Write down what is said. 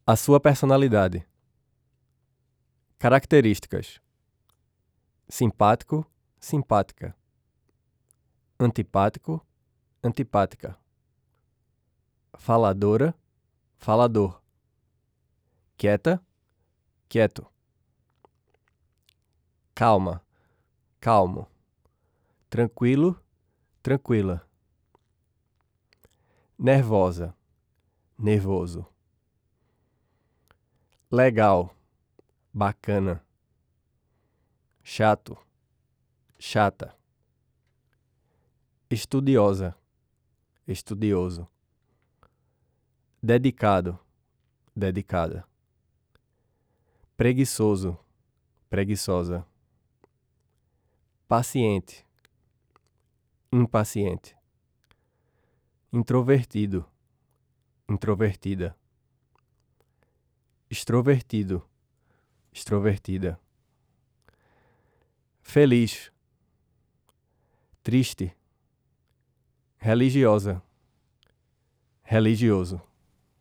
A sua personalidade. Características: simpático, simpática. Antipático, antipática. Faladora, falador. Quieta, quieto. Calma, calmo. Tranquilo, tranquila. Nervosa, nervoso. Legal, bacana. Chato, chata. Estudiosa, estudioso. Dedicado, dedicada. Preguiçoso, preguiçosa. Paciente, impaciente. Introvertido, introvertida. Extrovertido, extrovertida. Feliz, triste. Religiosa, religioso.